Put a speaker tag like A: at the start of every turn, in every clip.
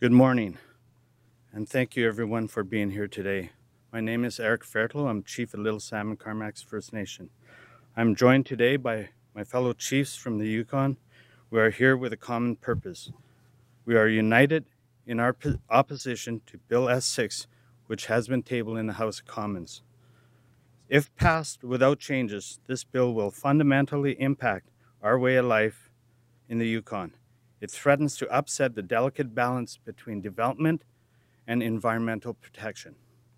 A: Good morning, and thank you everyone for being here today. My name is Eric Fairtlow. I'm Chief of Little Salmon Carmacks First Nation. I'm joined today by my fellow chiefs from the Yukon. We are here with a common purpose. We are united in our opposition to Bill S6, which has been tabled in the House of Commons. If passed without changes, this bill will fundamentally impact our way of life in the Yukon. It threatens to upset the delicate balance between development and environmental protection.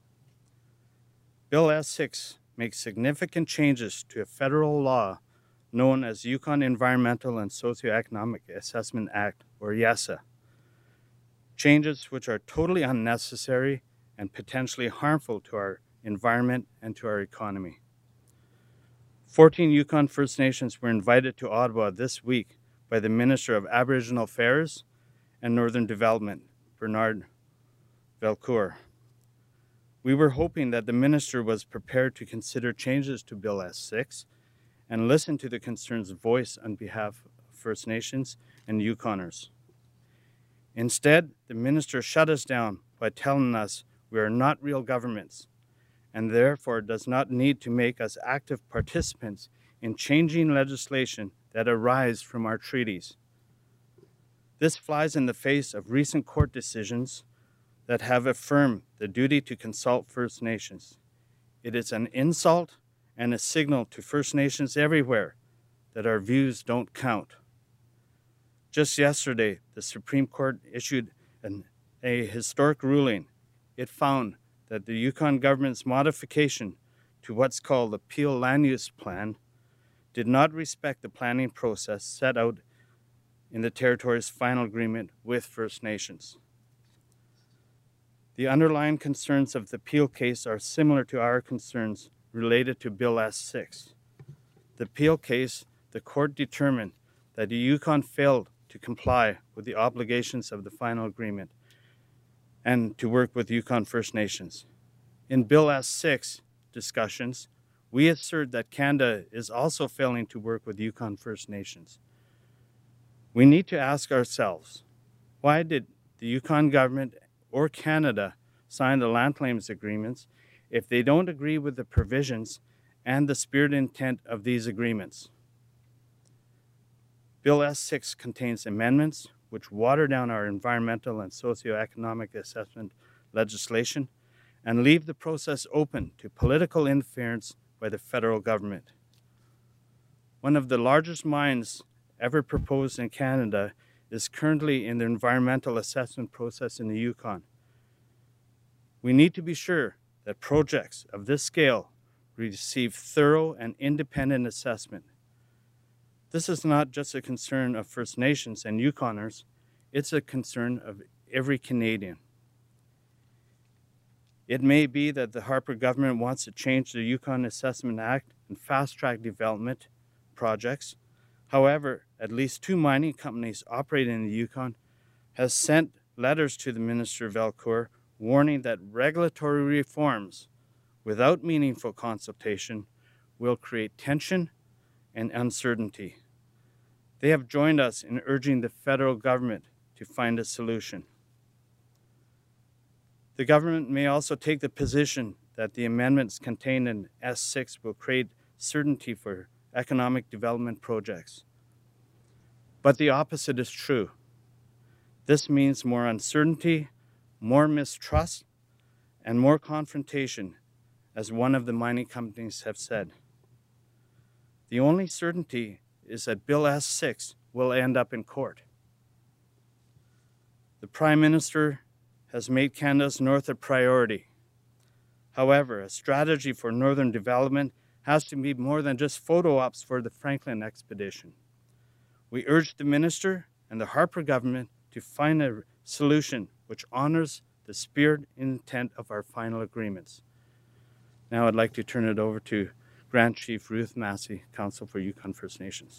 A: Bill S6 makes significant changes to a federal law known as Yukon Environmental and Socioeconomic Assessment Act, or YESA. Changes which are totally unnecessary and potentially harmful to our environment and to our economy. 14 Yukon First Nations were invited to Ottawa this week by the Minister of Aboriginal Affairs and Northern Development, Bernard Valcourt. We were hoping that the minister was prepared to consider changes to Bill S6 and listen to the concerns voiced on behalf of First Nations and Yukoners. Instead, the minister shut us down by telling us we are not real governments and therefore does not need to make us active participants in changing legislation that arise from our treaties. This flies in the face of recent court decisions that have affirmed the duty to consult First Nations. It is an insult and a signal to First Nations everywhere that our views don't count. Just yesterday, the Supreme Court issued a historic ruling. It found that the Yukon government's modification to what's called the Peel Land Use Plan did not respect the planning process set out in the territory's final agreement with First Nations. The underlying concerns of the Peel case are similar to our concerns related to Bill S6. The Peel case, the court determined that the Yukon failed to comply with the obligations of the final agreement and to work with Yukon First Nations. In Bill S6 discussions, we assert that Canada is also failing to work with Yukon First Nations. We need to ask ourselves, why did the Yukon government or Canada sign the land claims agreements if they don't agree with the provisions and the spirit and intent of these agreements? Bill S6 contains amendments which water down our environmental and socioeconomic assessment legislation and leave the process open to political interference by the federal government. One of the largest mines ever proposed in Canada is currently in the environmental assessment process in the Yukon. We need to be sure that projects of this scale receive thorough and independent assessment. This is not just a concern of First Nations and Yukoners, it's a concern of every Canadian. It may be that the Harper government wants to change the Yukon Assessment Act and fast-track development projects. However, at least 2 mining companies operating in the Yukon have sent letters to the Minister Valcourt warning that regulatory reforms without meaningful consultation will create tension and uncertainty. They have joined us in urging the federal government to find a solution. The government may also take the position that the amendments contained in S6 will create certainty for economic development projects. But the opposite is true. This means more uncertainty, more mistrust, and more confrontation, as one of the mining companies have said. The only certainty is that Bill S6 will end up in court. The Prime Minister has made Canada's North a priority. However, a strategy for Northern development has to be more than just photo ops for the Franklin expedition. We urge the Minister and the Harper government to find a solution which honors the spirit and intent of our final agreements. Now I'd like to turn it over to Grand Chief Ruth Massey, Council for Yukon First Nations.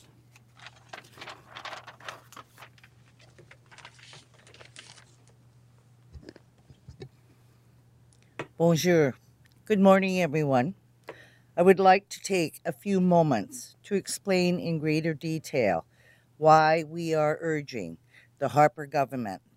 B: Bonjour. Good morning, everyone. I would like to take a few moments to explain in greater detail why we are urging the Harper government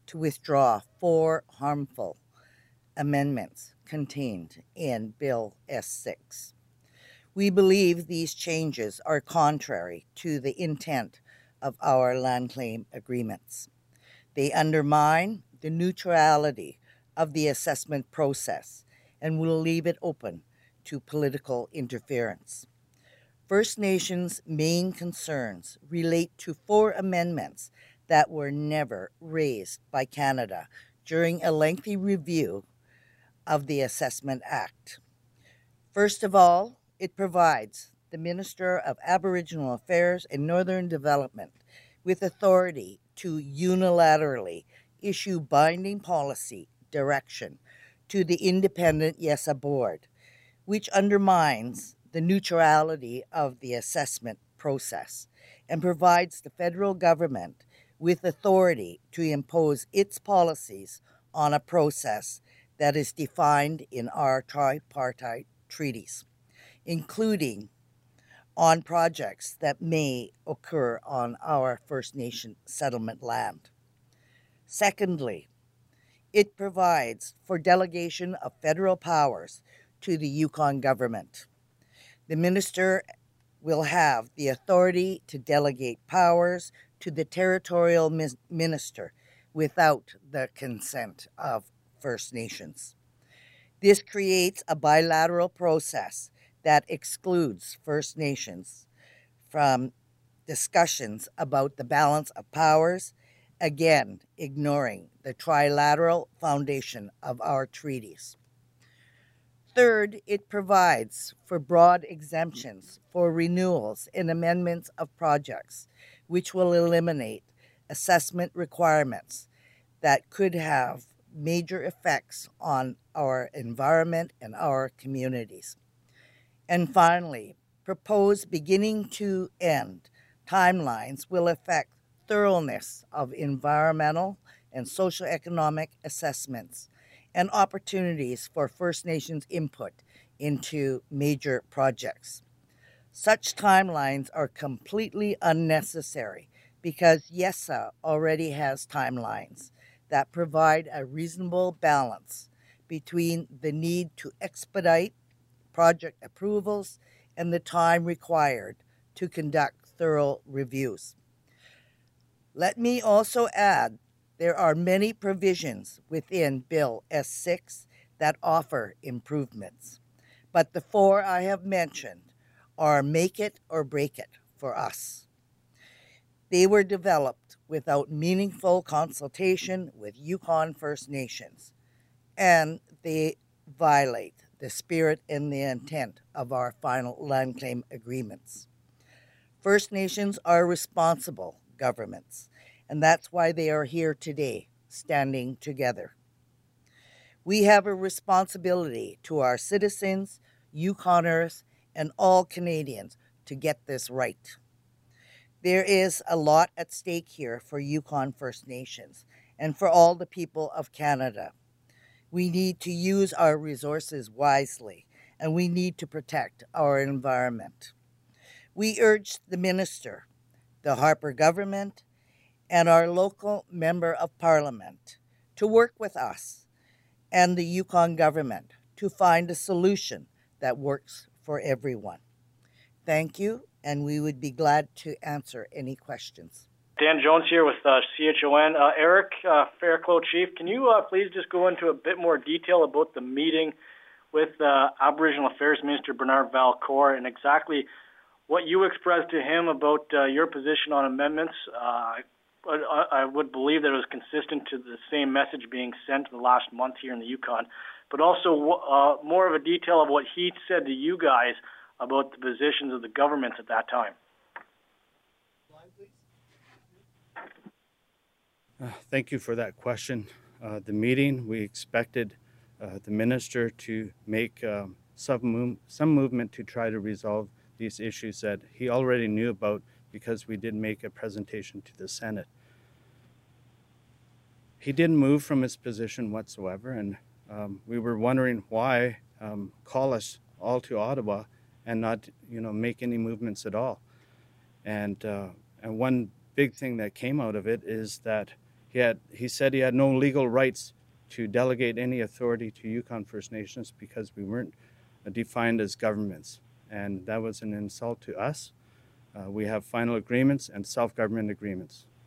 B: to withdraw 4 harmful amendments contained in Bill S6. We believe these changes are contrary to the intent of our land claim agreements. They undermine the neutrality of the assessment process and will leave it open to political interference. First Nations' main concerns relate to 4 amendments that were never raised by Canada during a lengthy review of the Assessment Act. First of all, it provides the Minister of Aboriginal Affairs and Northern Development with authority to unilaterally issue binding policy direction to the independent YESA board, which undermines the neutrality of the assessment process and provides the federal government with authority to impose its policies on a process that is defined in our tripartite treaties, including on projects that may occur on our First Nation settlement land. Secondly, it provides for delegation of federal powers to the Yukon government. The minister will have the authority to delegate powers to the territorial minister without the consent of First Nations. This creates a bilateral process that excludes First Nations from discussions about the balance of powers, again ignoring the trilateral foundation of our treaties. Third, it provides for broad exemptions for renewals and amendments of projects, which will eliminate assessment requirements that could have major effects on our environment and our communities. And finally, proposed beginning to end timelines will affect thoroughness of environmental and socioeconomic assessments and opportunities for First Nations input into major projects. Such timelines are completely unnecessary because YESA already has timelines that provide a reasonable balance between the need to expedite project approvals and the time required to conduct thorough reviews. Let me also add there are many provisions within Bill S6 that offer improvements, but the 4 I have mentioned are make it or break it for us. They were developed without meaningful consultation with Yukon First Nations, and they violate the spirit and the intent of our final land claim agreements. First Nations are responsible governments, and that's why they are here today, standing together. We have a responsibility to our citizens, Yukoners, and all Canadians to get this right. There is a lot at stake here for Yukon First Nations and for all the people of Canada. We need to use our resources wisely, and we need to protect our environment. We urge the Minister, the Harper government, and our local Member of Parliament to work with us and the Yukon government to find a solution that works for everyone. Thank you, and we would be glad to answer any questions.
C: Dan Jones here with CHON. Eric, Fairclough Chief, can you please just go into a bit more detail about the meeting with Aboriginal Affairs Minister Bernard Valcourt and exactly what you expressed to him about your position on amendments? I would believe that it was consistent to the same message being sent the last month here in the Yukon, but also more of a detail of what he said to you guys about the positions of the governments at that time.
A: Thank you for that question. The meeting, we expected the minister to make some movement to try to resolve these issues that he already knew about because we did make a presentation to the Senate. He didn't move from his position whatsoever, and we were wondering why call us all to Ottawa and not, make any movements at all. And one big thing that came out of it is that He said he had no legal rights to delegate any authority to Yukon First Nations because we weren't defined as governments, and that was an insult to us. We have final agreements and self-government agreements.